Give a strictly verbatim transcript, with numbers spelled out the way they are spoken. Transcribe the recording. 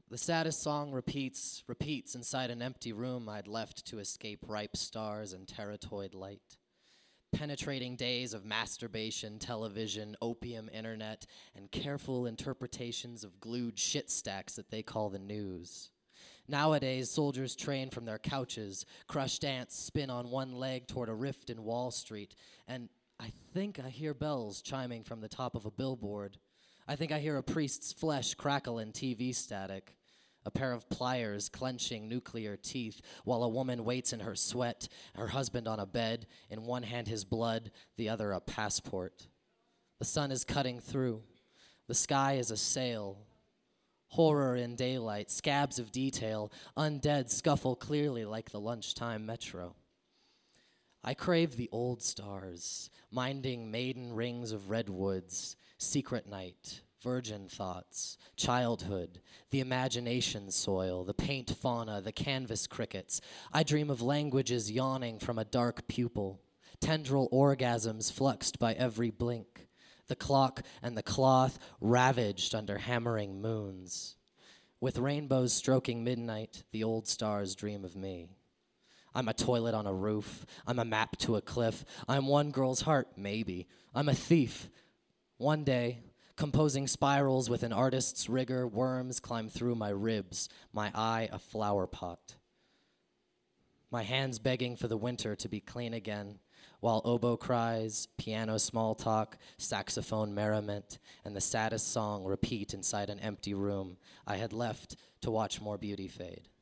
The saddest song repeats, repeats inside an empty room I'd left to escape ripe stars and teratoid light. Penetrating days of masturbation, television, opium internet, and careful interpretations of glued shit stacks that they call the news. Nowadays, soldiers train from their couches, crushed ants spin on one leg toward a rift in Wall Street, and I think I hear bells chiming from the top of a billboard. I think I hear a priest's flesh crackle in T V static. A pair of pliers clenching nuclear teeth while a woman waits in her sweat, her husband on a bed, in one hand his blood, the other a passport. The sun is cutting through. The sky is a sail. Horror in daylight, scabs of detail, undead scuffle clearly like the lunchtime metro. I crave the old stars, minding maiden rings of redwoods, secret night, virgin thoughts, childhood, the imagination soil, the paint fauna, the canvas crickets. I dream of languages yawning from a dark pupil, tendril orgasms fluxed by every blink, the clock and the cloth ravaged under hammering moons. With rainbows stroking midnight, the old stars dream of me. I'm a toilet on a roof. I'm a map to a cliff. I'm one girl's heart, maybe. I'm a thief. One day, composing spirals with an artist's rigor, worms climb through my ribs, my eye a flower pot. My hands begging for the winter to be clean again, while oboe cries, piano small talk, saxophone merriment, and the saddest song repeat inside an empty room I had left to watch more beauty fade.